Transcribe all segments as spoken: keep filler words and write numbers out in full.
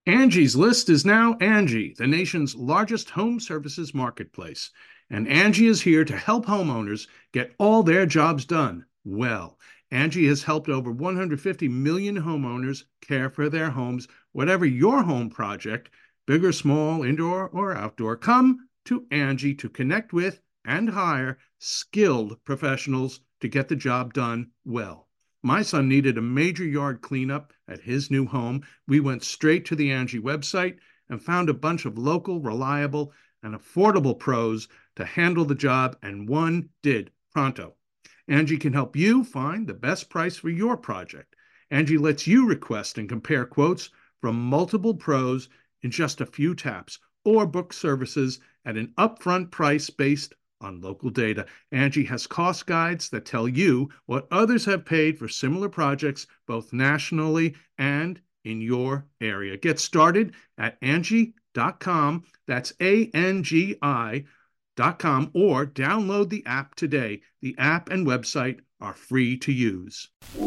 Angie's List is now Angie, the nation's largest home services marketplace. And Angie is here to help homeowners get all their jobs done well. Angie has helped over one hundred fifty million homeowners care for their homes. Whatever your home project, big or small, indoor or outdoor, come to Angie to connect with and hire skilled professionals to get the job done well. My son needed a major yard cleanup at his new home. We went straight to the Angie website and found a bunch of local, reliable, and affordable pros to handle the job, and one did pronto. Angie can help you find the best price for your project. Angie lets you request and compare quotes from multiple pros in just a few taps, or book services at an upfront price based on local data. Angie has cost guides that tell you what others have paid for similar projects, both nationally and in your area. Get started at Angie dot com. That's A N G I dot com, or download the app today. The app and website are free to use.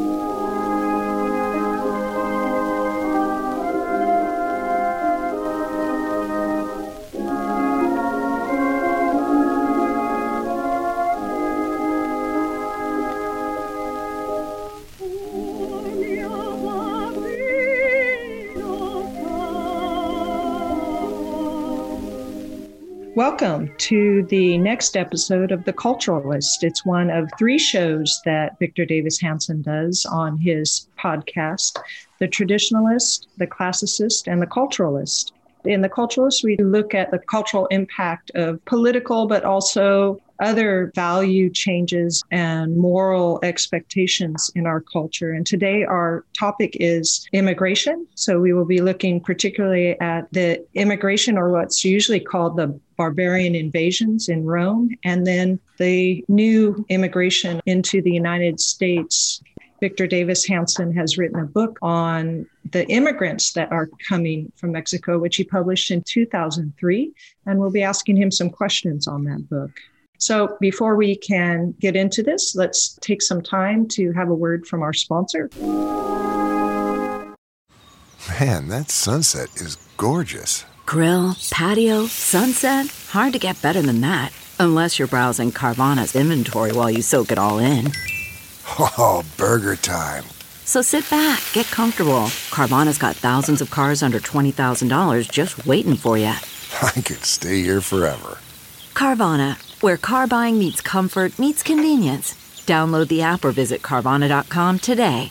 Welcome to the next episode of The Culturalist. It's one of three shows that Victor Davis Hanson does on his podcast, The Traditionalist, The Classicist, and The Culturalist. In The Culturalist, we look at the cultural impact of political, but also other value changes and moral expectations in our culture. And today our topic is immigration. So we will be looking particularly at the immigration, or what's usually called the barbarian invasions in Rome, and then the new immigration into the United States. Victor Davis Hanson has written a book on the immigrants that are coming from Mexico, which he published in two thousand three, and we'll be asking him some questions on that book. So before we can get into this, let's take some time to have a word from our sponsor. Man, that sunset is gorgeous. Grill, patio, sunset. Hard to get better than that. Unless you're browsing Carvana's inventory while you soak it all in. Oh, burger time. So sit back, get comfortable. Carvana's got thousands of cars under twenty thousand dollars just waiting for you. I could stay here forever. Carvana, where car buying meets comfort, meets convenience. Download the app or visit Carvana dot com today.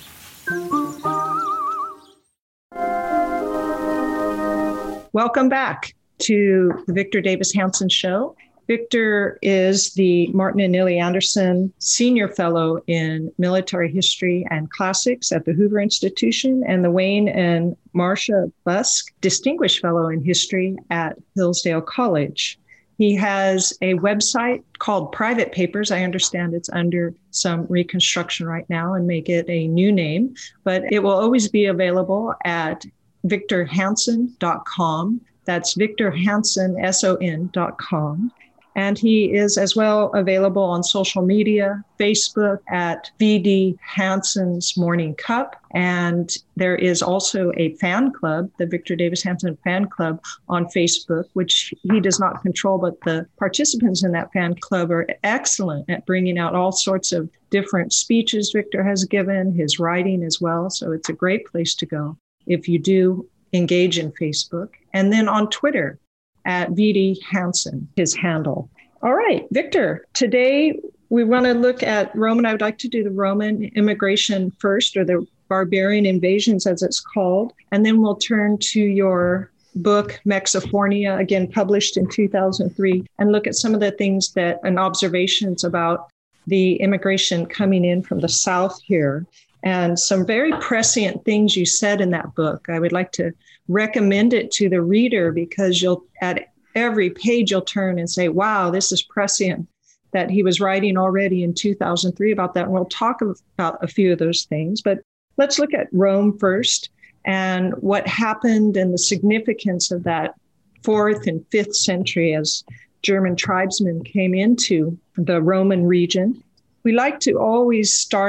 Welcome back to the Victor Davis Hanson Show. Victor is the Martin and Nillie Anderson Senior Fellow in Military History and Classics at the Hoover Institution, and the Wayne and Marcia Busk Distinguished Fellow in History at Hillsdale College. He has a website called Private Papers. I understand it's under some reconstruction right now and may get a new name, but it will always be available at victor hanson dot com. That's Victor Hanson, S O N dot com. And he is as well available on social media, Facebook at V D Hanson's Morning Cup. And there is also a fan club, the Victor Davis Hanson Fan Club on Facebook, which he does not control, but the participants in that fan club are excellent at bringing out all sorts of different speeches Victor has given, his writing as well. So it's a great place to go if you do engage in Facebook. And then on Twitter, at V D Hanson, his handle. All right, Victor, today we want to look at Roman. I would like to do the Roman immigration first, or the barbarian invasions as it's called. And then we'll turn to your book, Mexifornia, again, published in two thousand three, and look at some of the things that, and observations about the immigration coming in from the South here. And some very prescient things you said in that book. I would like to recommend it to the reader, because you'll, at every page you'll turn and say, wow, this is prescient, that he was writing already in two thousand three about that. And we'll talk about a few of those things. But let's look at Rome first, and what happened and the significance of that fourth and fifth century as German tribesmen came into the Roman region. We like to always start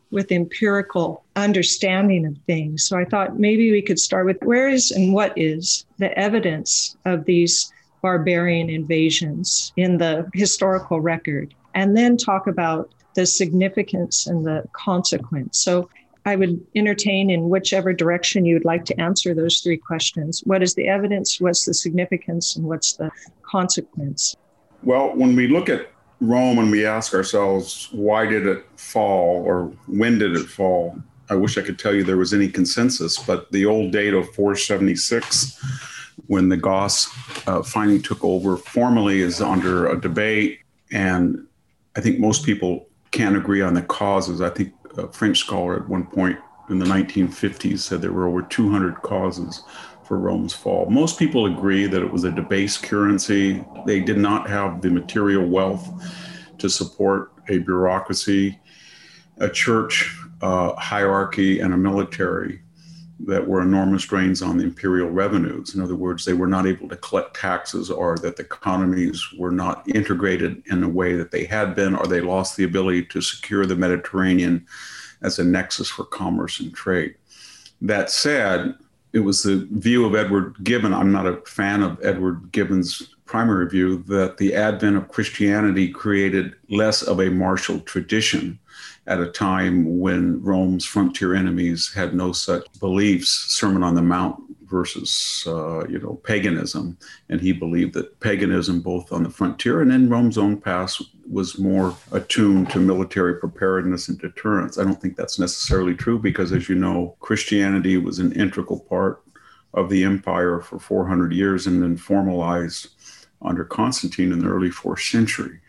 with empirical understanding of things. So I thought maybe we could start with where is and what is the evidence of these barbarian invasions in the historical record, and then talk about the significance and the consequence. So I would entertain in whichever direction you would like to answer those three questions. What is the evidence? What's the significance? And what's the consequence? Well, when we look at Rome and we ask ourselves, why did it fall or when did it fall? I wish I could tell you there was any consensus, but the old date of four seventy-six, when the Goths uh, finally took over, formally is under a debate. And I think most people can't agree on the causes. I think a French scholar at one point in the nineteen fifties said there were over two hundred causes for Rome's fall. Most people agree that it was a debased currency. They did not have the material wealth to support a bureaucracy, a church uh, hierarchy, and a military that were enormous drains on the imperial revenues. In other words, they were not able to collect taxes, or that the economies were not integrated in a way that they had been, or they lost the ability to secure the Mediterranean as a nexus for commerce and trade. That said, it was the view of Edward Gibbon. I'm not a fan of Edward Gibbon's primary view, that the advent of Christianity created less of a martial tradition at a time when Rome's frontier enemies had no such beliefs, Sermon on the Mount versus, uh, you know, paganism. And he believed that paganism, both on the frontier and in Rome's own past, was more attuned to military preparedness and deterrence. I don't think that's necessarily true because, as you know, Christianity was an integral part of the empire for four hundred years and then formalized under Constantine in the early fourth century.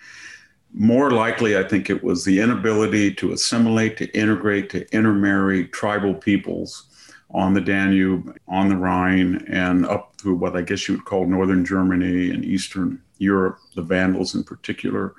More likely, I think it was the inability to assimilate, to integrate, to intermarry tribal peoples on the Danube, on the Rhine, and up through what I guess you would call northern Germany and Eastern Europe, the Vandals in particular,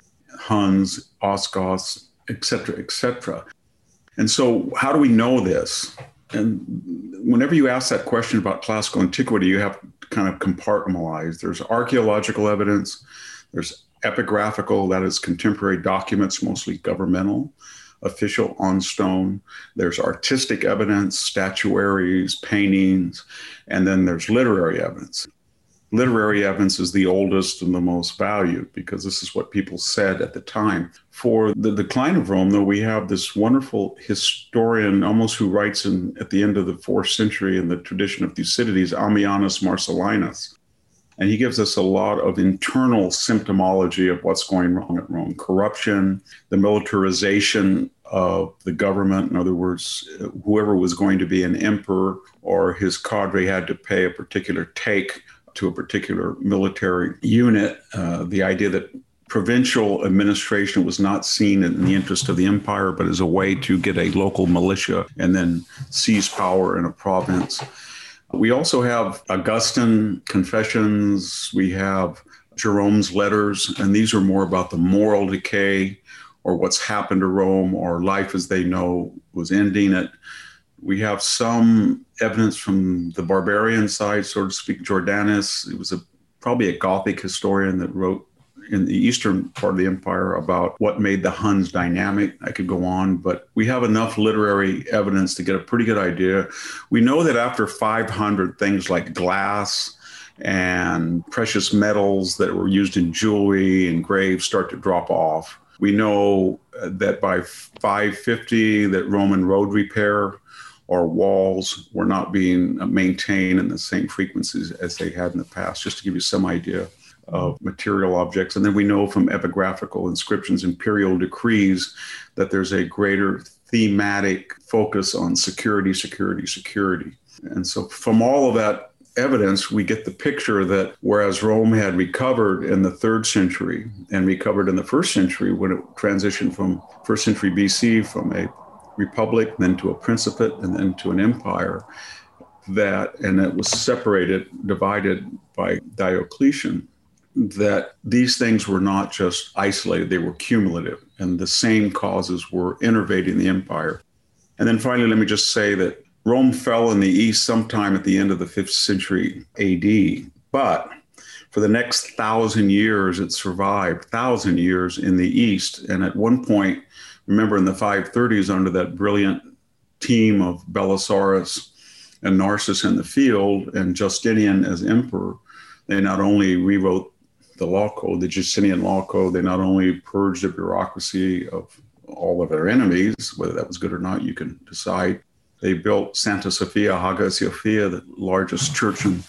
Huns, Ostrogoths, et cetera, et cetera. And so how do we know this? And whenever you ask that question about classical antiquity, you have to kind of compartmentalize. There's archaeological evidence, there's epigraphical, that is contemporary documents, mostly governmental, official on stone. There's artistic evidence, statuaries, paintings, and then there's literary evidence. Literary evidence is the oldest and the most valued because this is what people said at the time. For the decline of Rome, though, we have this wonderful historian, almost who writes in at the end of the fourth century in the tradition of Thucydides, Ammianus Marcellinus. And he gives us a lot of internal symptomology of what's going wrong at Rome. Corruption, the militarization of the government. In other words, whoever was going to be an emperor or his cadre had to pay a particular take to a particular military unit. Uh, the idea that provincial administration was not seen in the interest of the empire, but as a way to get a local militia and then seize power in a province. We also have Augustine Confessions, we have Jerome's letters, and these are more about the moral decay or what's happened to Rome or life as they know was ending it. We have some evidence from the barbarian side, so to speak. Jordanus, it was a, probably a Gothic historian that wrote in the eastern part of the empire about what made the Huns dynamic. I could go on, but we have enough literary evidence to get a pretty good idea. We know that after five hundred, things like glass and precious metals that were used in jewelry and graves start to drop off. We know that by five fifty that Roman road repair or walls were not being maintained in the same frequencies as they had in the past, just to give you some idea of material objects. And then we know from epigraphical inscriptions, imperial decrees, that there's a greater thematic focus on security, security, security. And so from all of that evidence, we get the picture that whereas Rome had recovered in the third century and recovered in the first century when it transitioned from first century B C from a republic, then to a principate, and then to an empire, that, and it was separated, divided by Diocletian, that these things were not just isolated, they were cumulative, and the same causes were innervating the empire. And then finally, let me just say that Rome fell in the east sometime at the end of the fifth century A D, but for the next thousand years, it survived, thousand years in the east. And at one point, remember in the five thirties, under that brilliant team of Belisarius and Narses in the field and Justinian as emperor, they not only rewrote the law code, the Justinian law code, they not only purged the bureaucracy of all of their enemies, whether that was good or not, you can decide. They built Santa Sophia, Hagia Sophia, the largest church in,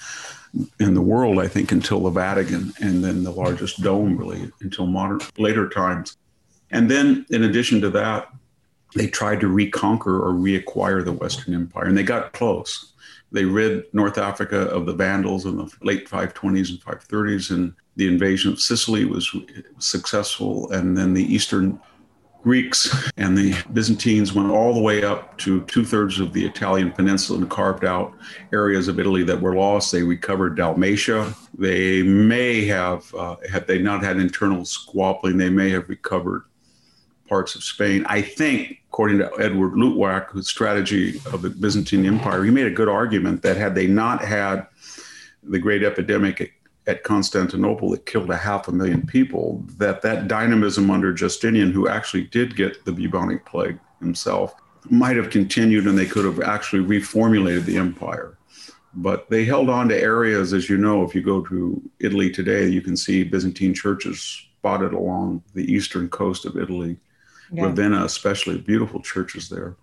in the world, I think, until the Vatican, and then the largest dome, really, until modern later times. And then, in addition to that, they tried to reconquer or reacquire the Western Empire, and they got close. They rid North Africa of the Vandals in the late five twenties and five thirties, and the invasion of Sicily was successful. And then the Eastern Greeks and the Byzantines went all the way up to two-thirds of the Italian peninsula and carved out areas of Italy that were lost. They recovered Dalmatia. They may have, uh, had they not had internal squabbling, they may have recovered parts of Spain. I think, according to Edward Luttwak, whose strategy of the Byzantine Empire, he made a good argument that had they not had the great epidemic at, at Constantinople that killed a half a million people, that that dynamism under Justinian, who actually did get the bubonic plague himself, might have continued, and they could have actually reformulated the empire. But they held on to areas, as you know, if you go to Italy today, you can see Byzantine churches spotted along the eastern coast of Italy. Yeah. Ravenna, especially, beautiful churches there.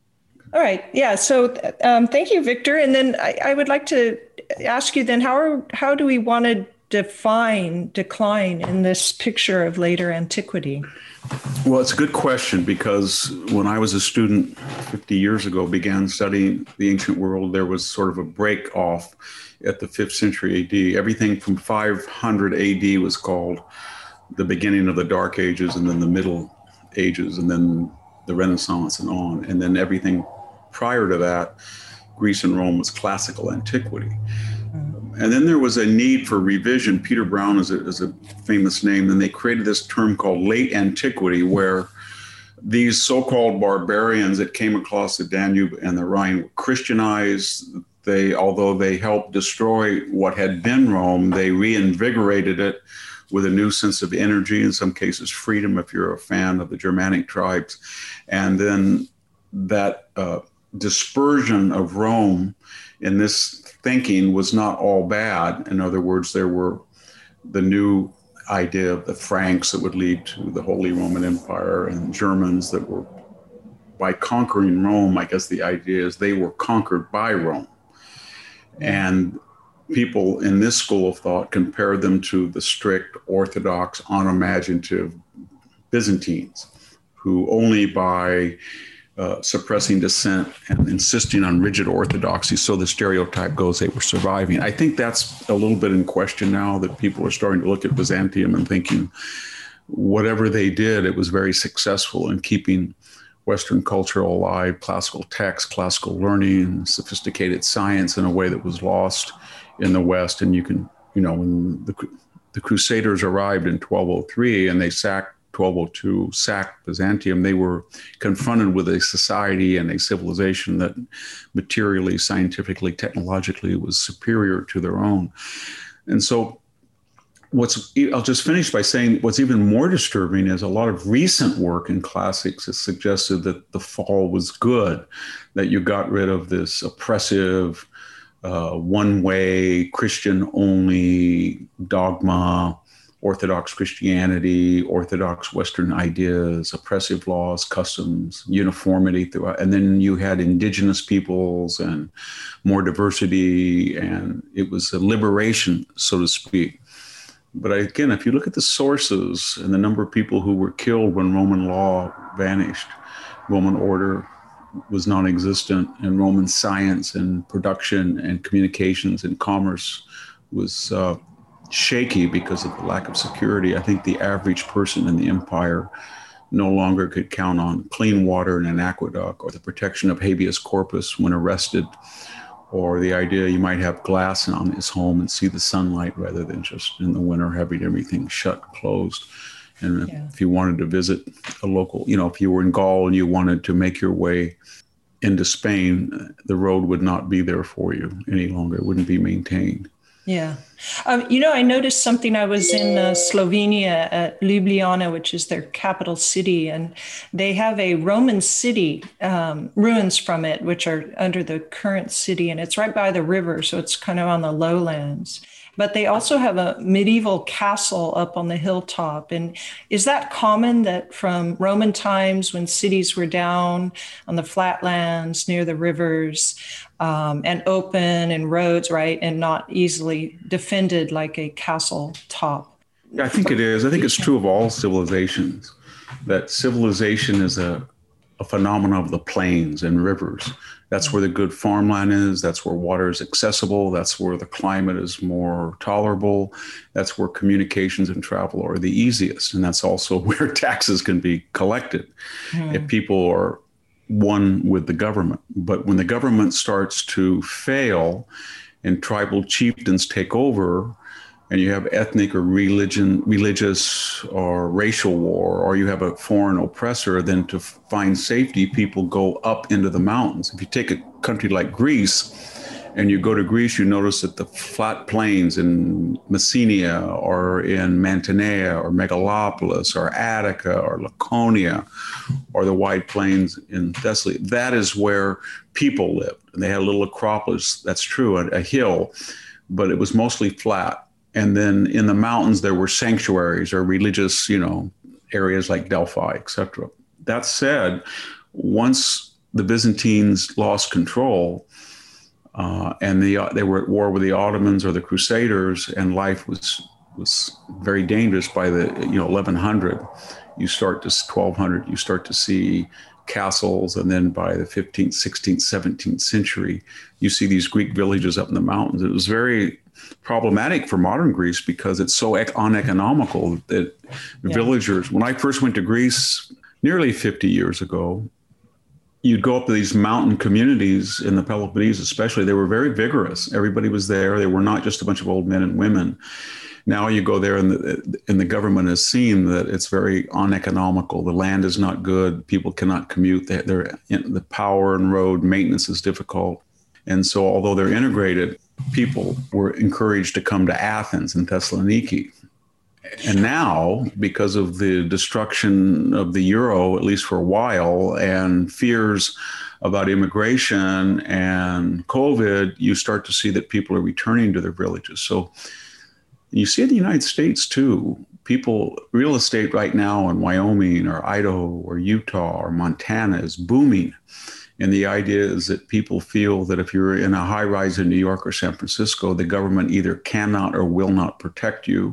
All right. Yeah. So um, thank you, Victor. And then I, I would like to ask you then, how are, how do we want to define decline in this picture of later antiquity? Well, it's a good question, because when I was a student fifty years ago, began studying the ancient world, there was sort of a break off at the fifth century A D. Everything from five hundred A D was called the beginning of the Dark Ages, and then the Middle Ages, and then the Renaissance and on. And then everything prior to that, Greece and Rome, was classical antiquity. Mm-hmm. And then there was a need for revision. Peter Brown is a, is a famous name, and they created this term called late antiquity, where these so-called barbarians that came across the Danube and the Rhine were Christianized. They, although they helped destroy what had been Rome, they reinvigorated it with a new sense of energy, in some cases freedom, if you're a fan of the Germanic tribes. And then that uh, dispersion of Rome in this thinking was not all bad. In other words, there were the new idea of the Franks that would lead to the Holy Roman Empire, and Germans that were, by conquering Rome, I guess the idea is they were conquered by Rome. And people in this school of thought compare them to the strict, orthodox, unimaginative Byzantines, who only by uh, suppressing dissent and insisting on rigid orthodoxy, so the stereotype goes, they were surviving. I think that's a little bit in question now, that people are starting to look at Byzantium and thinking whatever they did, it was very successful in keeping Western culture alive, classical texts, classical learning, sophisticated science in a way that was lost in the West. And you can, you know, when the, the Crusaders arrived in twelve oh three and they sacked twelve oh two, sacked Byzantium, they were confronted with a society and a civilization that materially, scientifically, technologically was superior to their own. And so what's, I'll just finish by saying what's even more disturbing is a lot of recent work in classics has suggested that the fall was good, that you got rid of this oppressive, Uh, one-way, Christian-only dogma, Orthodox Christianity, Orthodox Western ideas, oppressive laws, customs, uniformity throughout. And then you had indigenous peoples and more diversity, and it was a liberation, so to speak. But again, if you look at the sources and the number of people who were killed when Roman law vanished, Roman order was non-existent, and Roman science and production and communications and commerce was uh, shaky because of the lack of security. I think the average person in the empire no longer could count on clean water in an aqueduct, or the protection of habeas corpus when arrested, or the idea you might have glass on his home and see the sunlight rather than just in the winter having everything shut, closed. And yeah. if you wanted to visit a local, you know, if you were in Gaul and you wanted to make your way into Spain, the road would not be there for you any longer. It wouldn't be maintained. Yeah. Um, you know, I noticed something. I was in uh, Slovenia at Ljubljana, which is their capital city, and they have a Roman city, um, ruins from it, which are under the current city, and it's right by the river, so it's kind of on the lowlands. But they also have a medieval castle up on the hilltop. And is that common, that from Roman times when cities were down on the flatlands near the rivers, um, and open and roads, right, and not easily defended like a castle top? Yeah, I think it is. I think it's true of all civilizations, that civilization is a, a phenomenon of the plains and rivers. That's where the good farmland is. That's where water is accessible. That's where the climate is more tolerable. That's where communications and travel are the easiest. And that's also where taxes can be collected mm. if people are one with the government. But when the government starts to fail and tribal chieftains take over, and you have ethnic or religion, religious or racial war, or you have a foreign oppressor, then to find safety, people go up into the mountains. If you take a country like Greece, and you go to Greece, you notice that the flat plains in Messenia or in Mantinea or Megalopolis or Attica or Laconia or the wide plains in Thessaly, that is where people lived. And they had a little acropolis, that's true, a, a hill, but it was mostly flat. And then in the mountains, there were sanctuaries or religious, you know, areas like Delphi, et cetera. That said, once the Byzantines lost control uh, and the, they were at war with the Ottomans or the Crusaders, and life was was very dangerous by the, you know, eleven hundred, you start to twelve hundred, you start to see castles. And then by the fifteenth, sixteenth, seventeenth century, you see these Greek villages up in the mountains. It was very problematic for modern Greece because it's so uneconomical that yeah. villagers, when I first went to Greece nearly fifty years ago, you'd go up to these mountain communities in the Peloponnese, especially. They were very vigorous. Everybody was there. They were not just a bunch of old men and women. Now you go there and the, and the government has seen that it's very uneconomical. The land is not good. People cannot commute. They, they're, the power and road maintenance is difficult. And so although they're integrated, people were encouraged to come to Athens and Thessaloniki. And now, because of the destruction of the euro, at least for a while, and fears about immigration and COVID, you start to see that people are returning to their villages. So you see in the United States, too, people, real estate right now in Wyoming or Idaho or Utah or Montana is booming. And the idea is that people feel that if you're in a high rise in New York or San Francisco, the government either cannot or will not protect you.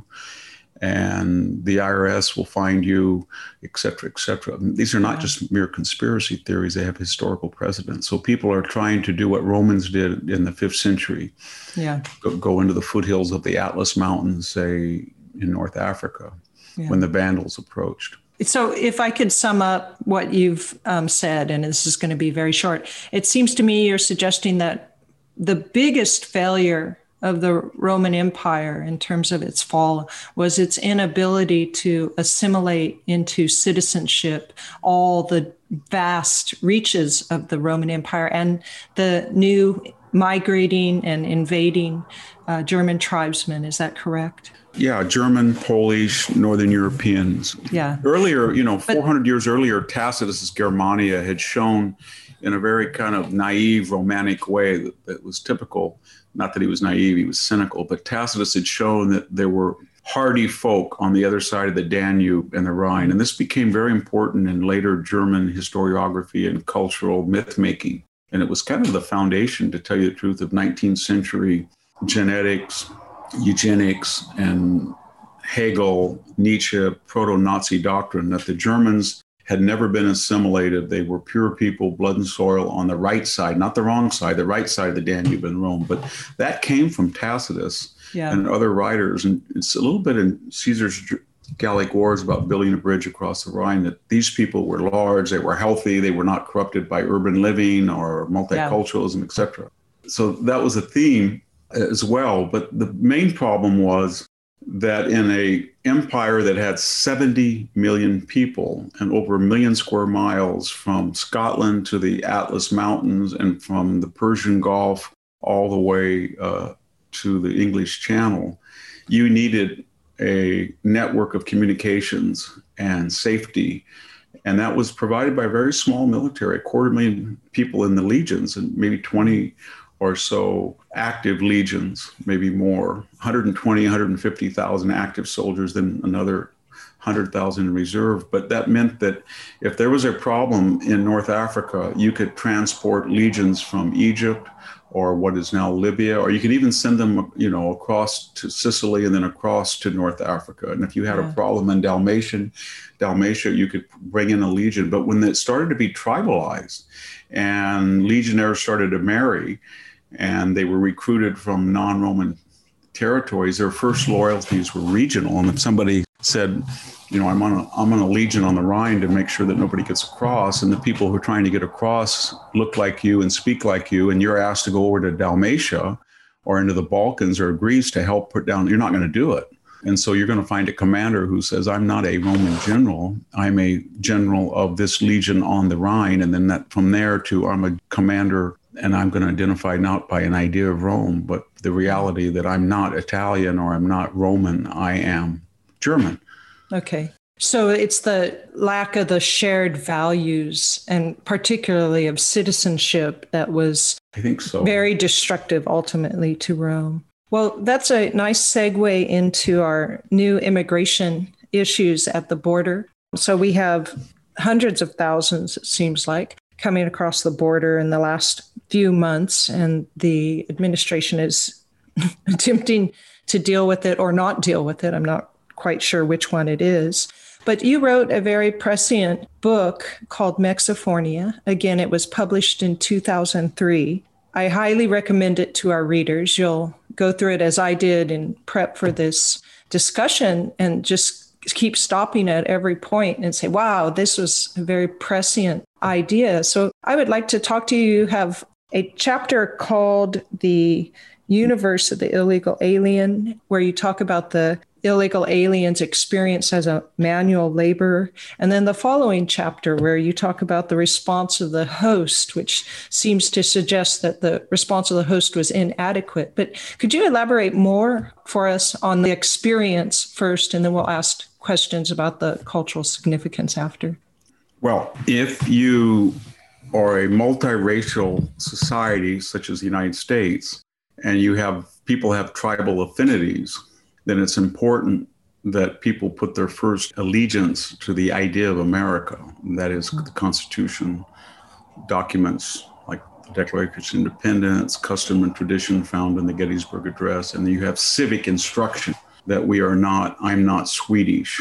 And the I R S will find you, et cetera, et cetera. These are not yeah. just mere conspiracy theories. They have historical precedents. So people are trying to do what Romans did in the fifth century. Yeah. Go, go into the foothills of the Atlas Mountains, say, in North Africa, yeah. when the Vandals approached. So if I could sum up what you've um, said, and this is going to be very short, it seems to me you're suggesting that the biggest failure of the Roman Empire in terms of its fall was its inability to assimilate into citizenship all the vast reaches of the Roman Empire and the new migrating and invading uh, German tribesmen. Is that correct? Yeah, German, Polish, Northern Europeans. Yeah. Earlier, you know, four hundred but, years earlier, Tacitus's Germania had shown in a very kind of naive, romantic way that, that was typical. Not that he was naive, he was cynical, but Tacitus had shown that there were hardy folk on the other side of the Danube and the Rhine. And this became very important in later German historiography and cultural myth-making. And it was kind of the foundation, to tell you the truth, of nineteenth century genetics, eugenics, and Hegel, Nietzsche, proto-Nazi doctrine, that the Germans had never been assimilated. They were pure people, blood and soil on the right side, not the wrong side, the right side of the Danube in Rome. But that came from Tacitus yeah. and other writers. And it's a little bit in Caesar's Gallic Wars about building a bridge across the Rhine, that these people were large, they were healthy, they were not corrupted by urban living or multiculturalism, yeah. et cetera. So that was a theme as well. But the main problem was that in a empire that had seventy million people and over a million square miles from Scotland to the Atlas Mountains and from the Persian Gulf all the way uh, to the English Channel, you needed a network of communications and safety. And that was provided by a very small military, a quarter million people in the legions, and maybe twenty or so active legions, maybe more, one hundred twenty, one hundred fifty thousand active soldiers, then another one hundred thousand in reserve. But that meant that if there was a problem in North Africa, you could transport legions from Egypt or what is now Libya, or you could even send them, you know, across to Sicily and then across to North Africa. And if you had yeah. a problem in Dalmatia, Dalmatia, you could bring in a legion. But when it started to be tribalized and legionnaires started to marry, and they were recruited from non-Roman territories, their first loyalties were regional. And if somebody said, you know, I'm on a, I'm on a legion on the Rhine to make sure that nobody gets across, and the people who are trying to get across look like you and speak like you, and you're asked to go over to Dalmatia or into the Balkans or Greece to help put down, you're not going to do it. And so you're going to find a commander who says, I'm not a Roman general, I'm a general of this legion on the Rhine. And then that from there to I'm a commander, and I'm going to identify not by an idea of Rome, but the reality that I'm not Italian or I'm not Roman, I am German. Okay. So it's the lack of the shared values, and particularly of citizenship, that was I think so. very destructive ultimately to Rome. Well, that's a nice segue into our new immigration issues at the border. So we have hundreds of thousands, it seems like, coming across the border in the last few months, and the administration is attempting to deal with it or not deal with it. I'm not quite sure which one it is. But you wrote a very prescient book called Mexifornia. Again, it was published in two thousand three. I highly recommend it to our readers. You'll go through it as I did in prep for this discussion and just keep stopping at every point and say, wow, this was a very prescient idea. So I would like to talk to you. You have a chapter called The Universe of the Illegal Alien, where you talk about the illegal aliens' experience as a manual laborer. And then the following chapter where you talk about the response of the host, which seems to suggest that the response of the host was inadequate. But could you elaborate more for us on the experience first, and then we'll ask questions about the cultural significance after? Well, if you are a multiracial society such as the United States, and you have people have tribal affinities, then it's important that people put their first allegiance to the idea of America. That is the Constitution, documents like the Declaration of Independence, custom and tradition found in the Gettysburg Address, and then you have civic instruction that we are not, I'm not Swedish,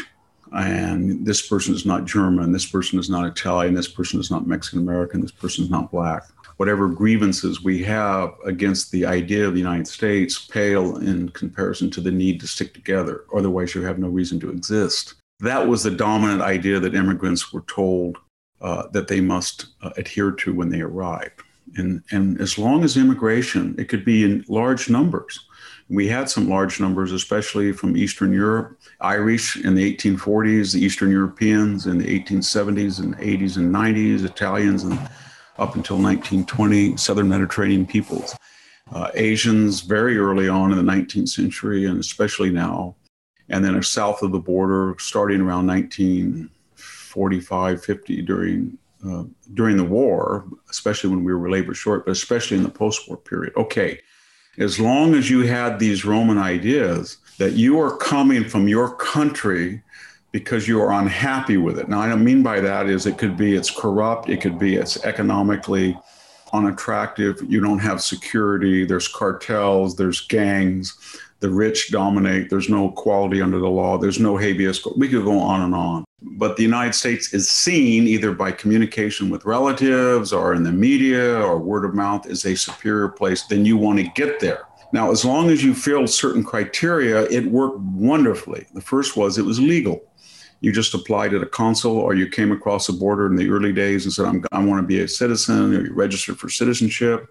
and this person is not German, this person is not Italian, this person is not Mexican American, this person is not Black. Whatever grievances we have against the idea of the United States pale in comparison to the need to stick together. Otherwise, you have no reason to exist. That was the dominant idea that immigrants were told uh, that they must uh, adhere to when they arrived. And, and as long as immigration, it could be in large numbers. We had some large numbers, especially from Eastern Europe, Irish in the eighteen forties, the Eastern Europeans in the eighteen seventies and eighties and nineties, Italians and up until nineteen twenty, Southern Mediterranean peoples, uh, Asians very early on in the nineteenth century, and especially now, and then south of the border, starting around nineteen forty-five, fifty during uh, during the war, especially when we were labor short, but especially in the post-war period. Okay, as long as you had these Roman ideas that you are coming from your country because you are unhappy with it. Now, I don't mean by that is it could be it's corrupt, it could be it's economically unattractive, you don't have security, there's cartels, there's gangs, the rich dominate, there's no equality under the law, there's no habeas, we could go on and on. But the United States is seen either by communication with relatives or in the media or word of mouth as a superior place, then you want to get there. Now, as long as you filled certain criteria, it worked wonderfully. The first was it was legal. You just applied at a consul, or you came across the border in the early days and said, I'm, I want to be a citizen, or you registered for citizenship,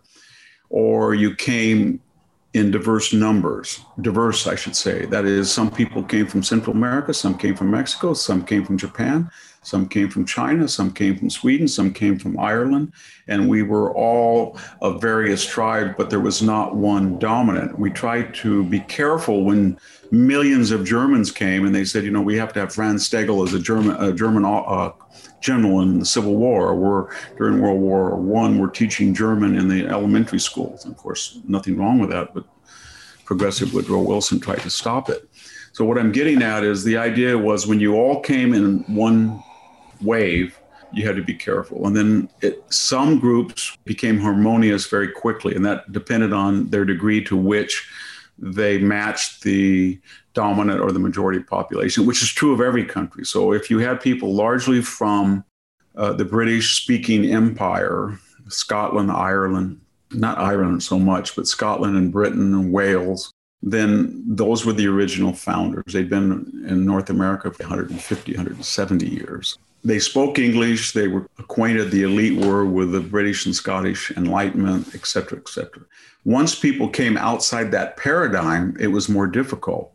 or you came in diverse numbers, diverse, I should say. That is, some people came from Central America, some came from Mexico, some came from Japan, Some came from China, some came from Sweden, some came from Ireland, and we were all of various tribes, but there was not one dominant. We tried to be careful when millions of Germans came and they said, you know, we have to have Franz Stagel as a German, a German uh, general in the Civil War. We're during World War One, we're teaching German in the elementary schools. And of course, nothing wrong with that, but Progressive Woodrow Wilson tried to stop it. So what I'm getting at is the idea was when you all came in one wave, you had to be careful. And then it, some groups became harmonious very quickly, and that depended on their degree to which they matched the dominant or the majority population, which is true of every country. So if you had people largely from uh, the British-speaking empire, Scotland, Ireland, not Ireland so much, but Scotland and Britain and Wales, then those were the original founders. They'd been in North America for one hundred fifty, one hundred seventy years. They spoke English. They were acquainted, the elite were, with the British and Scottish Enlightenment, et cetera, et cetera. Once people came outside that paradigm, it was more difficult.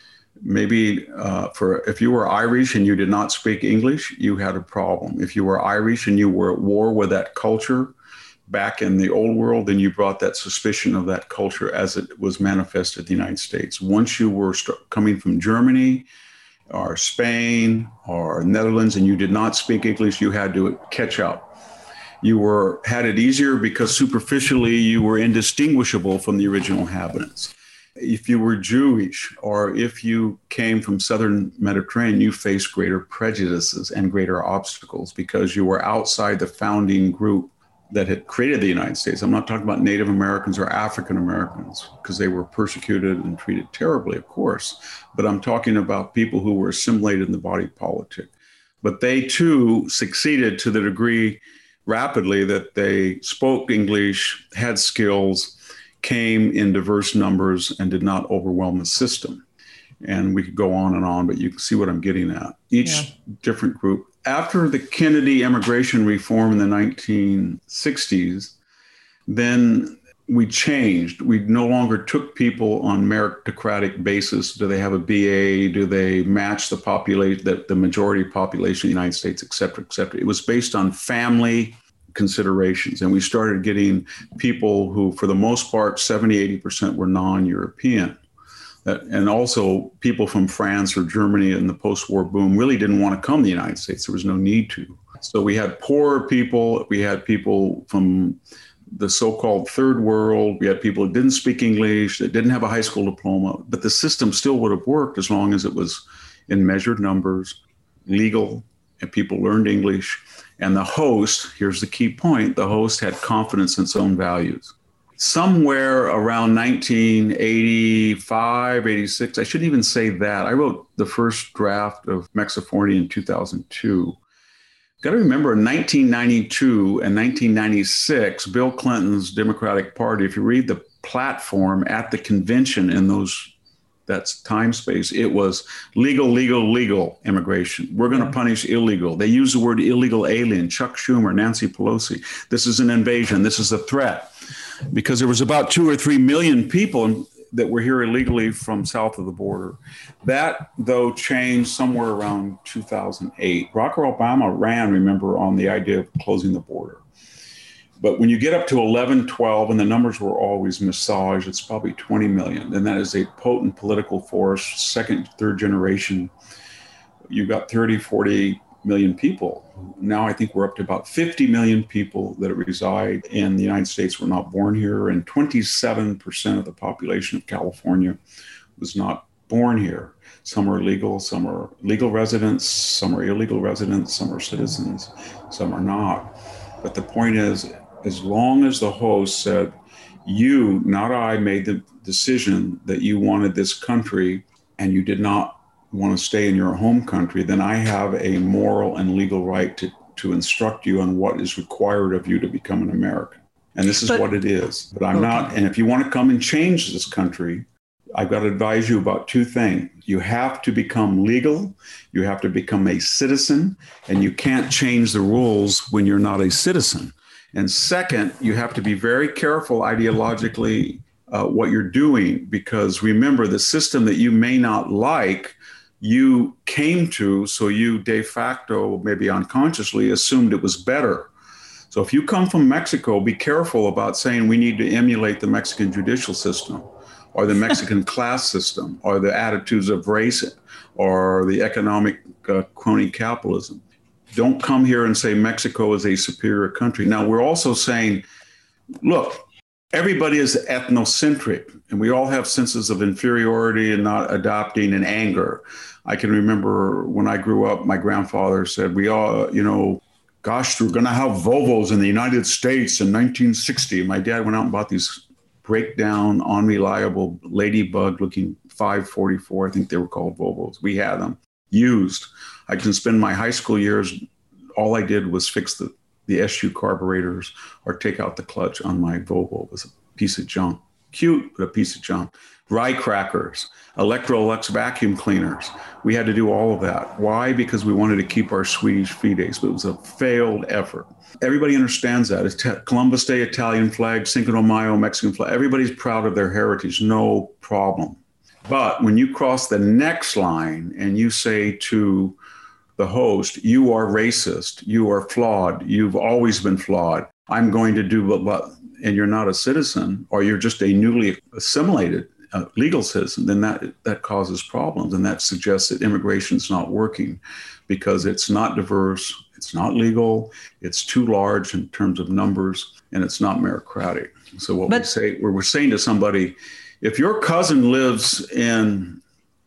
Maybe uh, for if you were Irish and you did not speak English, you had a problem. If you were Irish and you were at war with that culture back in the old world, then you brought that suspicion of that culture as it was manifested in the United States. Once you were st- coming from Germany, or Spain or Netherlands, and you did not speak English, you had to catch up. You were had it easier because superficially you were indistinguishable from the original inhabitants. If you were Jewish or if you came from Southern Mediterranean, you faced greater prejudices and greater obstacles because you were outside the founding group that had created the United States. I'm not talking about Native Americans or African Americans because they were persecuted and treated terribly, of course. But I'm talking about people who were assimilated in the body politic. But they too succeeded to the degree rapidly that they spoke English, had skills, came in diverse numbers, and did not overwhelm the system. And we could go on and on, but you can see what I'm getting at. Each yeah. different group. After the Kennedy immigration reform in the nineteen sixties, then we changed. We no longer took people on meritocratic basis. Do they have a B A? Do they match the population, the, the majority population of the United States, et cetera, et cetera. It was based on family considerations. And we started getting people who, for the most part, seventy, eighty percent were non-European. That, and also people from France or Germany in the post-war boom really didn't want to come to the United States. There was no need to. So we had poorer people. We had people from the so-called third world. We had people that didn't speak English, that didn't have a high school diploma. But the system still would have worked as long as it was in measured numbers, legal, and people learned English. And the host, here's the key point, the host had confidence in its own values. Somewhere around nineteen eighty-five, eighty-six, I shouldn't even say that. I wrote the first draft of Mexifornia in two thousand two. Got to remember in nineteen ninety-two and nineteen ninety-six, Bill Clinton's Democratic Party, if you read the platform at the convention in those that's time space, it was legal, legal, legal immigration. We're going to punish illegal. They use the word illegal alien, Chuck Schumer, Nancy Pelosi. This is an invasion. This is a threat. Because there was about two or three million people that were here illegally from south of the border. That, though, changed somewhere around two thousand eight. Barack Obama ran, remember, on the idea of closing the border. But when you get up to eleven, twelve, and the numbers were always massaged, it's probably twenty million. And that is a potent political force, second, third generation. You've got thirty, forty million people. Now I think we're up to about fifty million people that reside in the United States were not born here, and twenty-seven percent of the population of California was not born here. Some are legal, some are legal residents, some are illegal residents, some are citizens, some are not. But the point is, as long as the host said, you, not I, made the decision that you wanted this country and you did not want to stay in your home country, then I have a moral and legal right to, to instruct you on what is required of you to become an American. And this is but, what it is. But I'm okay. not, and if you want to come and change this country, I've got to advise you about two things. You have to become legal, you have to become a citizen, and you can't change the rules when you're not a citizen. And second, you have to be very careful ideologically uh, what you're doing, because remember, the system that you may not like you came to, so you de facto, maybe unconsciously, assumed it was better. So if you come from Mexico, be careful about saying we need to emulate the Mexican judicial system or the Mexican class system or the attitudes of race or the economic uh, crony capitalism. Don't come here and say Mexico is a superior country. Now, we're also saying, look, everybody is ethnocentric, and we all have senses of inferiority and not adopting and anger. I can remember when I grew up, my grandfather said, we all, you know, gosh, we're going to have Volvos in the United States in nineteen sixty. My dad went out and bought these breakdown, unreliable, ladybug-looking five forty-four, I think they were called Volvos. We had them used. I can spend my high school years, all I did was fix the, the S U carburetors or take out the clutch on my Volvo. It was a piece of junk. Cute, but a piece of junk. Rye crackers, Electrolux vacuum cleaners. We had to do all of that. Why? Because we wanted to keep our Swedish fides, but it was a failed effort. Everybody understands that. It's Columbus Day, Italian flag, Cinco de Mayo, Mexican flag. Everybody's proud of their heritage, no problem. But when you cross the next line and you say to the host, you are racist, you are flawed, you've always been flawed, I'm going to do what, what and you're not a citizen, or you're just a newly assimilated uh, legal citizen, then that that causes problems. And that suggests that immigration is not working because it's not diverse, it's not legal, it's too large in terms of numbers, and it's not meritocratic. So what but, we say, where we're saying to somebody, if your cousin lives in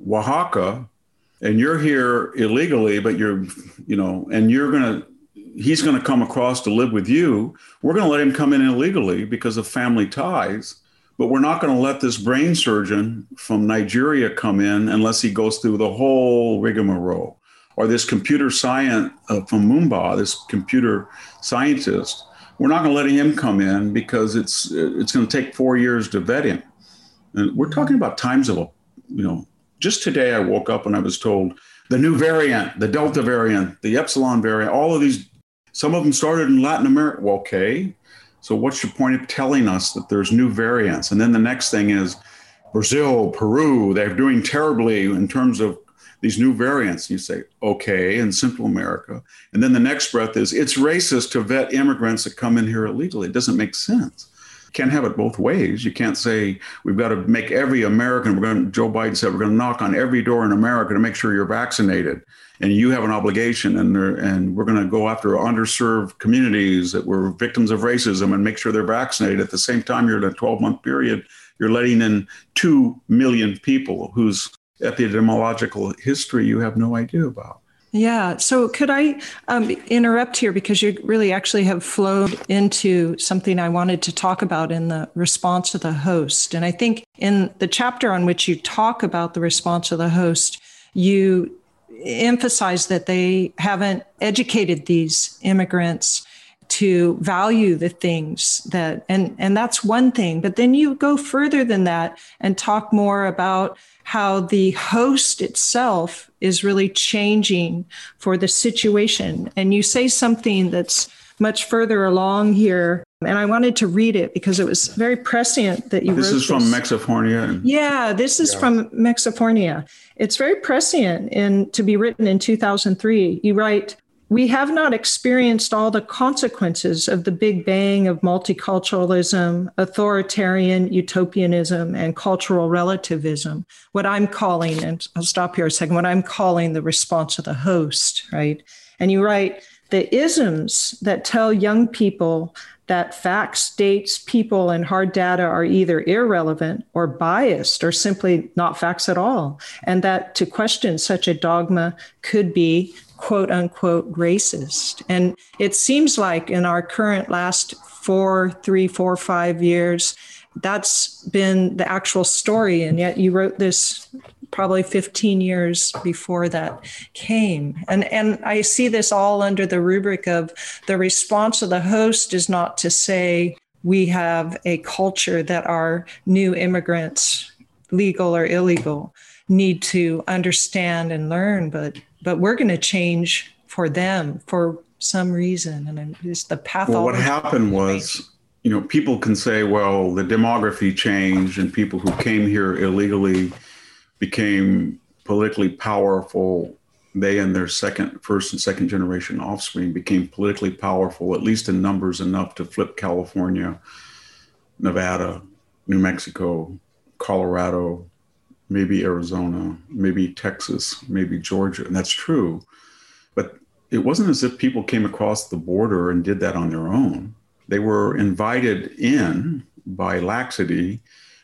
Oaxaca and you're here illegally, but you're, you know, and you're going to, he's going to come across to live with you, we're going to let him come in illegally because of family ties, but we're not going to let this brain surgeon from Nigeria come in unless he goes through the whole rigmarole. Or this computer science uh, from Mumbai, this computer scientist, we're not going to let him come in because it's it's going to take four years to vet him. And we're talking about times of, you know, just today I woke up and I was told the new variant, the Delta variant, the Epsilon variant, all of these, some of them started in Latin America. Well, okay, so what's your point of telling us that there's new variants? And then the next thing is Brazil, Peru, they're doing terribly in terms of these new variants. You say, okay, in Central America. And then the next breath is it's racist to vet immigrants that come in here illegally. It doesn't make sense. You can't have it both ways. You can't say we've got to make every American, we're going to, Joe Biden said, we're going to knock on every door in America to make sure you're vaccinated. And you have an obligation, and, and we're going to go after underserved communities that were victims of racism and make sure they're vaccinated. At the same time, you're in a twelve-month period, you're letting in two million people whose epidemiological history you have no idea about. Yeah. So could I um, interrupt here, because you really actually have flowed into something I wanted to talk about in the response of the host. And I think in the chapter on which you talk about the response of the host, you emphasize that they haven't educated these immigrants to value the things that, and, and that's one thing. But then you go further than that and talk more about how the host itself is really changing for the situation. And you say something that's much further along here. And I wanted to read it because it was very prescient that you this wrote is from this. Mexifornia. Yeah, this is yeah. from Mexifornia. It's very prescient in to be written in two thousand three. You write, "We have not experienced all the consequences of the Big Bang of multiculturalism, authoritarian utopianism, and cultural relativism. What I'm calling, and I'll stop here a second, what I'm calling the response of the host," right? And you write, "The isms that tell young people that facts, dates, people, and hard data are either irrelevant or biased or simply not facts at all, and that to question such a dogma could be quote unquote racist." And it seems like in our current last four, three, four, five years, that's been the actual story. And yet you wrote this probably fifteen years before that came. And, and I see this all under the rubric of the response of the host is not to say we have a culture that our new immigrants, legal or illegal, need to understand and learn, but but we're going to change for them for some reason. And it's the pathology. Well, what happened was, you know, people can say, well, the demography changed and people who came here illegally became politically powerful. They and their second, first and second generation offspring became politically powerful, at least in numbers enough to flip California, Nevada, New Mexico, Colorado, maybe Arizona, maybe Texas, maybe Georgia. And that's true. But it wasn't as if people came across the border and did that on their own. They were invited in by laxity.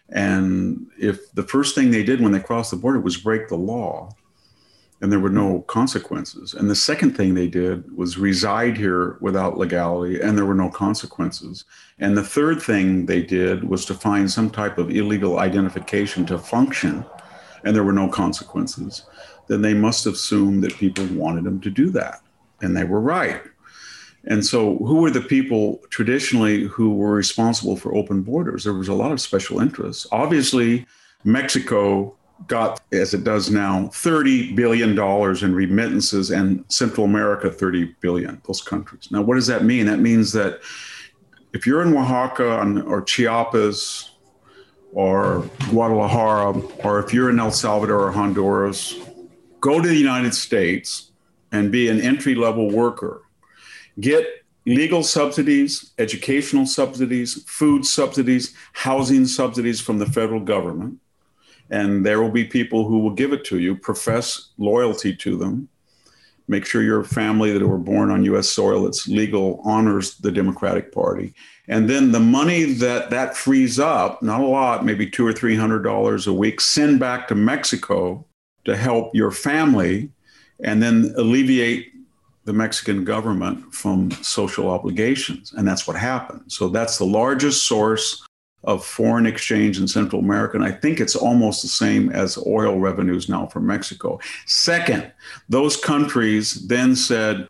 And if the first thing they did when they crossed the border was break the law, and there were no consequences. And the second thing they did was reside here without legality, and there were no consequences. And the third thing they did was to find some type of illegal identification to function, and there were no consequences. Then they must have assumed that people wanted them to do that, and they were right. And so who were the people traditionally who were responsible for open borders? There was a lot of special interests. Obviously, Mexico got, as it does now, thirty billion dollars in remittances, and Central America, thirty billion dollars, those countries. Now, what does that mean? That means that if you're in Oaxaca or Chiapas or Guadalajara, or if you're in El Salvador or Honduras, go to the United States and be an entry-level worker. Get legal subsidies, educational subsidies, food subsidies, housing subsidies from the federal government. And there will be people who will give it to you, profess loyalty to them, make sure your family that were born on U S soil that's legal honors the Democratic Party. And then the money that that frees up, not a lot, maybe two or three hundred dollars a week, send back to Mexico to help your family, and then alleviate the Mexican government from social obligations. And that's what happened. So that's the largest source of foreign exchange in Central America. And I think it's almost the same as oil revenues now from Mexico. Second, those countries then said,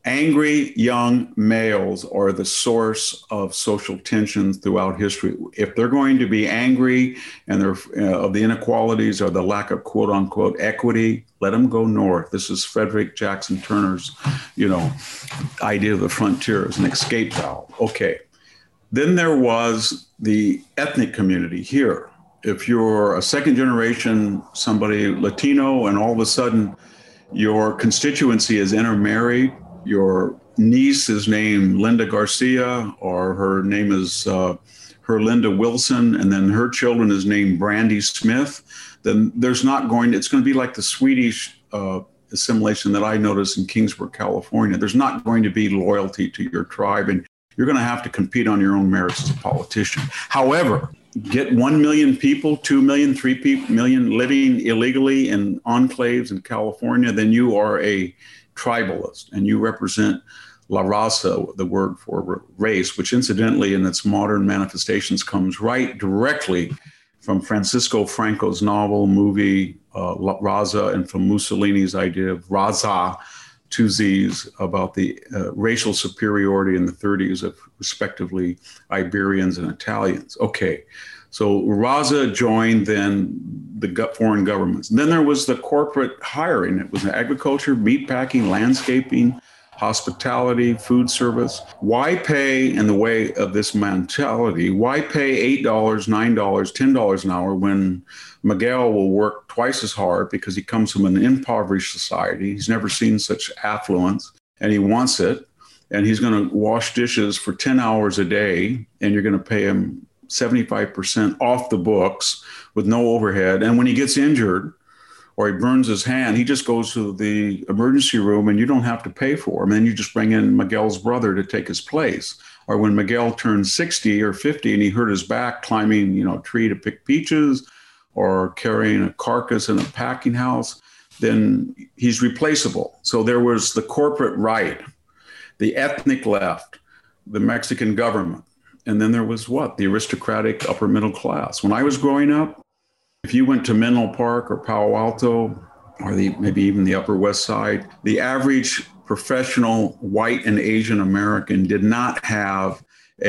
angry young males are the source of social tensions throughout history. If they're going to be angry and they're uh, of the inequalities or the lack of quote unquote equity, let them go north. This is Frederick Jackson Turner's, you know, idea of the frontier as an escape valve. Okay. Then there was the ethnic community here. If you're a second generation, somebody Latino, and all of a sudden your constituency is intermarried, your niece is named Linda Garcia, or her name is uh, Herlinda Wilson, and then her children is named Brandy Smith, then there's not going to, it's going to be like the Swedish uh, assimilation that I noticed in Kingsburg, California. There's not going to be loyalty to your tribe, and you're going to have to compete on your own merits as a politician. However, get one million people, two million, three million living illegally in enclaves in California, then you are a tribalist and you represent La Raza, the word for race, which incidentally in its modern manifestations comes right directly from Francisco Franco's novel, movie, uh, La Raza, and from Mussolini's idea of Raza, two Z's, about the uh, racial superiority in the thirties of respectively Iberians and Italians. Okay, so Raza joined then the foreign governments. And then there was the corporate hiring. It was agriculture, meatpacking, landscaping, hospitality, food service. Why pay in the way of this mentality? Why pay eight dollars, nine dollars, ten dollars an hour when Miguel will work twice as hard because he comes from an impoverished society. He's never seen such affluence and he wants it. And he's going to wash dishes for ten hours a day, and you're going to pay him seventy-five percent off the books with no overhead. And when he gets injured or he burns his hand, he just goes to the emergency room and you don't have to pay for him. And then you just bring in Miguel's brother to take his place. Or when Miguel turned sixty or fifty and he hurt his back climbing, you know, a tree to pick peaches or carrying a carcass in a packing house, then he's replaceable. So there was the corporate right, the ethnic left, the Mexican government. And then there was what? The aristocratic upper middle class. When I was growing up, if you went to Menlo Park or Palo Alto, or the maybe even the Upper West Side, the average professional white and Asian American did not have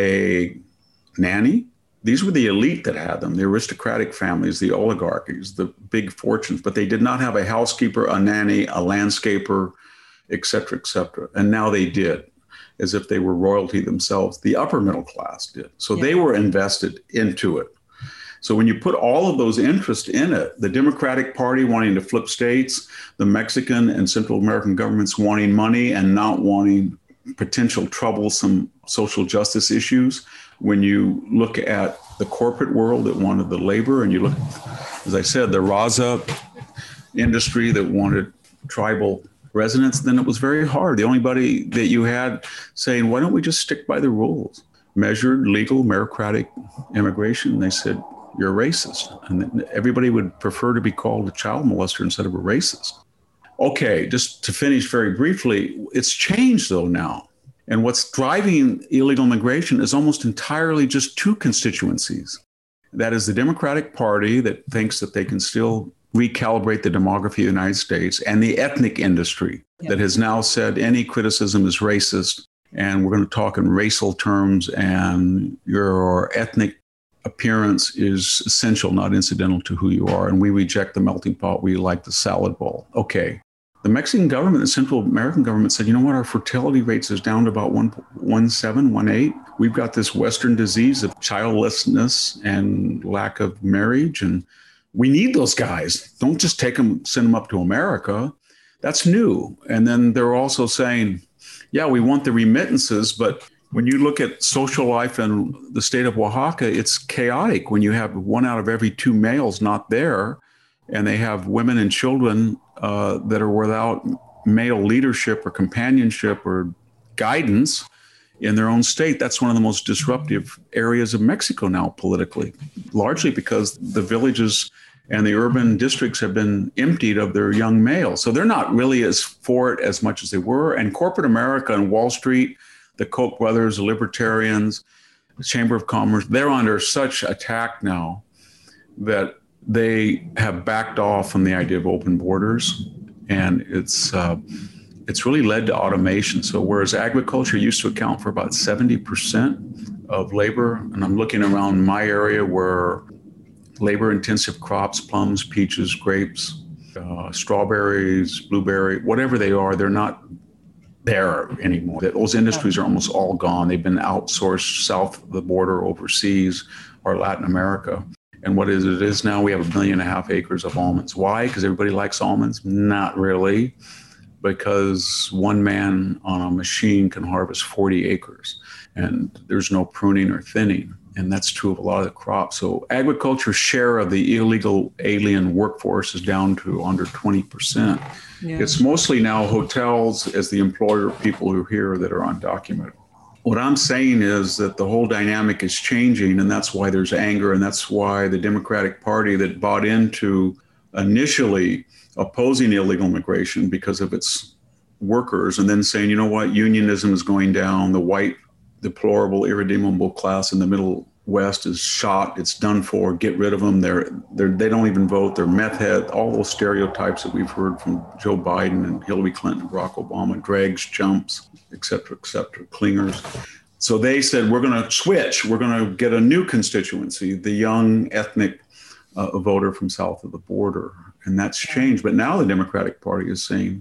a nanny. These were the elite that had them, the aristocratic families, the oligarchies, the big fortunes, but they did not have a housekeeper, a nanny, a landscaper, et cetera, et cetera. And now they did, as if they were royalty themselves. The upper middle class did. So yeah. They were invested into it. So when you put all of those interests in it, the Democratic Party wanting to flip states, the Mexican and Central American governments wanting money and not wanting potential troublesome social justice issues. When you look at the corporate world that wanted the labor, and you look, as I said, the Raza industry that wanted tribal residents, then it was very hard. The only body that you had saying, why don't we just stick by the rules? Measured, legal, meritocratic immigration. They said, you're a racist. And everybody would prefer to be called a child molester instead of a racist. Okay, just to finish very briefly, it's changed though now. And what's driving illegal immigration is almost entirely just two constituencies. That is the Democratic Party that thinks that they can still recalibrate the demography of the United States, and the ethnic industry yep. that has now said any criticism is racist, and we're going to talk in racial terms, and your ethnic appearance is essential, not incidental to who you are, and we reject the melting pot, we like the salad bowl. Okay. The Mexican government and Central American government said, you know what, our fertility rates is down to about one point seven, one point eight. We've got this Western disease of childlessness and lack of marriage, and we need those guys. Don't just take them, send them up to America. That's new. And then they're also saying, yeah, we want the remittances, but when you look at social life in the state of Oaxaca, it's chaotic when you have one out of every two males not there, and they have women and children uh, that are without male leadership or companionship or guidance in their own state. That's one of the most disruptive areas of Mexico now politically, largely because the villages and the urban districts have been emptied of their young males. So they're not really as for it as much as they were. And corporate America and Wall Street, the Koch brothers, the libertarians, the Chamber of Commerce, they're under such attack now that they have backed off from the idea of open borders. And it's uh, it's really led to automation. So whereas agriculture used to account for about seventy percent of labor, and I'm looking around my area where labor-intensive crops, plums, peaches, grapes, uh, strawberries, blueberry, whatever they are, they're not there anymore. Those industries are almost all gone. They've been outsourced south of the border, overseas, or Latin America. And what is it is now, we have a million and a half acres of almonds. Why? Because everybody likes almonds? Not really. Because one man on a machine can harvest forty acres, and there's no pruning or thinning. And that's true of a lot of the crops. So agriculture's share of the illegal alien workforce is down to under twenty percent. Yeah. It's mostly now hotels as the employer of people who are here that are undocumented. What I'm saying is that the whole dynamic is changing, and that's why there's anger, and that's why the Democratic Party that bought into initially opposing illegal immigration because of its workers, and then saying, you know what, unionism is going down, the white, deplorable, irredeemable class in the Middle West is shot, it's done for, get rid of them, they're, they're, they don't even vote, they're meth head, all those stereotypes that we've heard from Joe Biden and Hillary Clinton and Barack Obama, drags, jumps, et cetera, et cetera, clingers. So they said, we're going to switch, we're going to get a new constituency, the young ethnic uh, voter from south of the border. And that's changed. But now the Democratic Party is saying,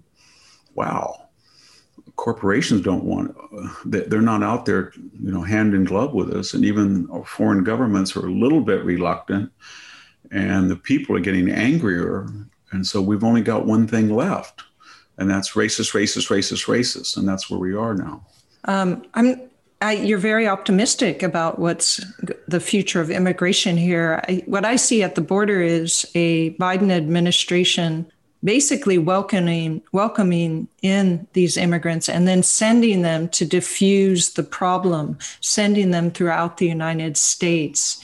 wow, corporations don't want, uh, they're not out there, you know, hand in glove with us. And even foreign governments are a little bit reluctant, and the people are getting angrier. And so we've only got one thing left, and that's racist, racist, racist, racist. And that's where we are now. Um, I'm, I, you're very optimistic about what's the future of immigration here. I, what I see at the border is a Biden administration basically welcoming welcoming in these immigrants and then sending them to diffuse the problem, sending them throughout the United States.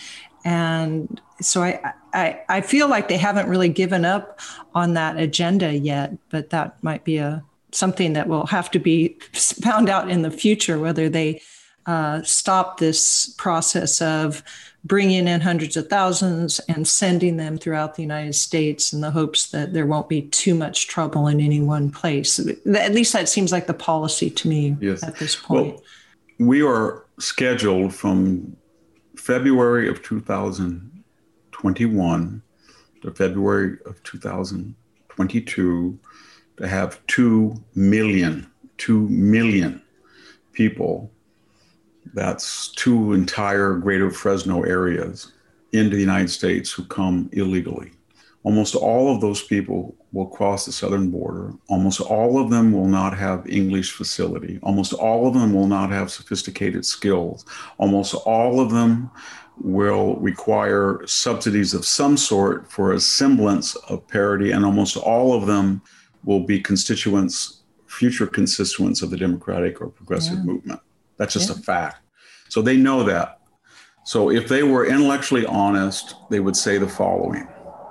And so I, I, I feel like they haven't really given up on that agenda yet, but that might be a something that will have to be found out in the future, whether they uh, stop this process of bringing in hundreds of thousands and sending them throughout the United States in the hopes that there won't be too much trouble in any one place. At least that seems like the policy to me yes. at this point. Well, we are scheduled from February of two thousand twenty-one to February of two thousand twenty-two to have two million, two million people. That's two entire Greater Fresno areas into the United States who come illegally. Almost all of those people will cross the southern border. Almost all of them will not have English facility. Almost all of them will not have sophisticated skills. Almost all of them will require subsidies of some sort for a semblance of parity. And almost all of them will be constituents, future constituents of the Democratic or Progressive yeah. movement. That's just yeah. a fact. So they know that. So if they were intellectually honest, they would say the following.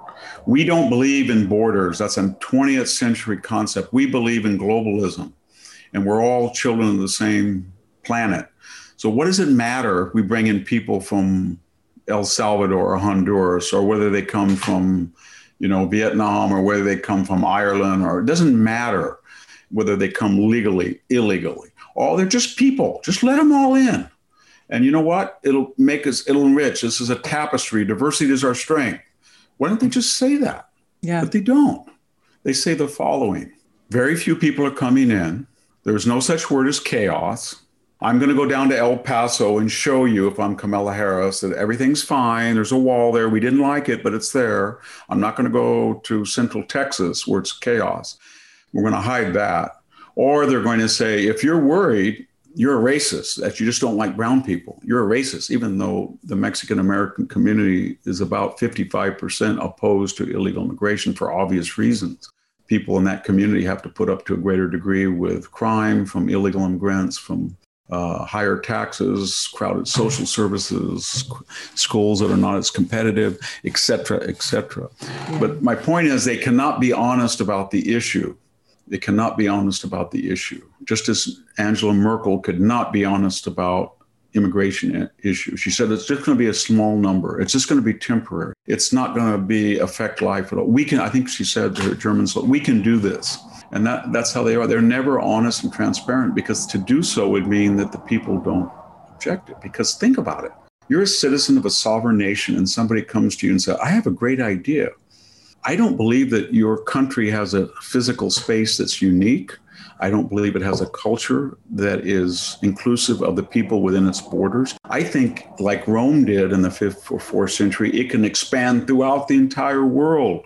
We don't believe in borders. That's a twentieth century concept. We believe in globalism, and we're all children of the same planet. So what does it matter if we bring in people from El Salvador or Honduras, or whether they come from, you know, Vietnam, or whether they come from Ireland, or it doesn't matter whether they come legally, illegally. Oh, they're just people. Just let them all in. And you know what? It'll make us, it'll enrich. This is a tapestry. Diversity is our strength. Why don't they just say that? Yeah. But they don't. They say the following. Very few people are coming in. There's no such word as chaos. I'm going to go down to El Paso and show you, if I'm Kamala Harris, that everything's fine. There's a wall there. We didn't like it, but it's there. I'm not going to go to Central Texas where it's chaos. We're going to hide that. Or they're going to say, if you're worried, you're a racist, that you just don't like brown people. You're a racist, even though the Mexican-American community is about fifty-five percent opposed to illegal immigration for obvious reasons. People in that community have to put up to a greater degree with crime from illegal immigrants, from uh, higher taxes, crowded social services, schools that are not as competitive, et cetera, et cetera. But my point is they cannot be honest about the issue. They cannot be honest about the issue, just as Angela Merkel could not be honest about immigration issue. She said it's just going to be a small number. It's just going to be temporary. It's not going to be affect life at all. We can, I think she said to her Germans, we can do this. And that, that's how they are. They're never honest and transparent, because to do so would mean that the people don't object it. Because think about it. You're a citizen of a sovereign nation and somebody comes to you and says, I have a great idea. I don't believe that your country has a physical space that's unique. I don't believe it has a culture that is inclusive of the people within its borders. I think, like Rome did in the fifth or fourth century, it can expand throughout the entire world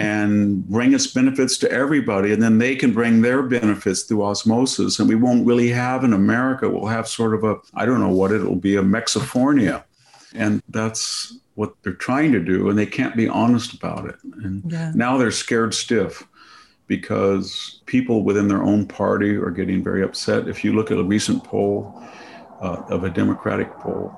and bring its benefits to everybody. And then they can bring their benefits through osmosis. And we won't really have in America, we'll have sort of a, I don't know what it'll be, a Mexifornia. And that's what they're trying to do, and they can't be honest about it. And yeah. now they're scared stiff because people within their own party are getting very upset. If you look at a recent poll uh, of a Democratic poll,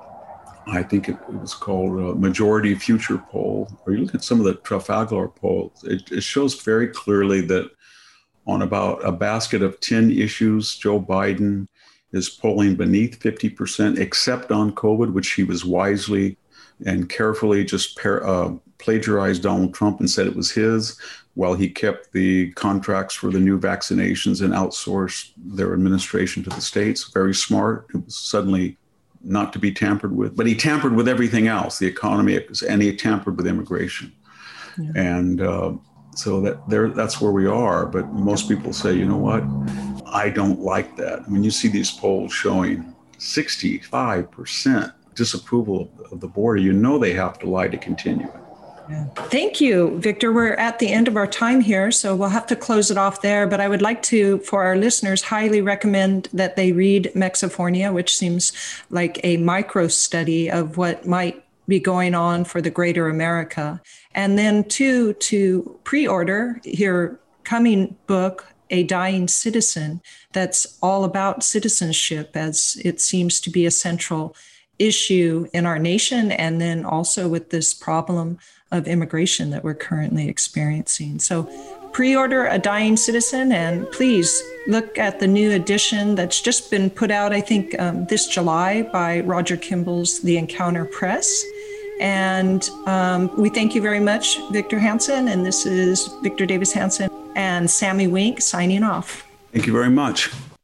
I think it, it was called a Majority Future poll, or you look at some of the Trafalgar polls, it, it shows very clearly that on about a basket of ten issues, Joe Biden is polling beneath fifty percent, except on COVID, which he was wisely and carefully just par- uh, plagiarized Donald Trump and said it was his, while he kept the contracts for the new vaccinations and outsourced their administration to the states. Very smart. It was suddenly not to be tampered with. But he tampered with everything else, the economy, and he tampered with immigration. Yeah. And uh, so that there, that's where we are. But most people say, you know what? I don't like that. When you see these polls showing sixty-five percent disapproval of the border, you know they have to lie to continue it. Yeah. Thank you, Victor. We're at the end of our time here, so we'll have to close it off there. But I would like to, for our listeners, highly recommend that they read Mexifornia, which seems like a micro study of what might be going on for the greater America. And then two, to pre-order your coming book, A Dying Citizen, that's all about citizenship, as it seems to be a central issue in our nation, and then also with this problem of immigration that we're currently experiencing. So pre-order A Dying Citizen, and please look at the new edition that's just been put out, I think, um, this July by Roger Kimball's The Encounter Press. And um, we thank you very much, Victor Hansen. And this is Victor Davis Hansen and Sammy Wink signing off. Thank you very much.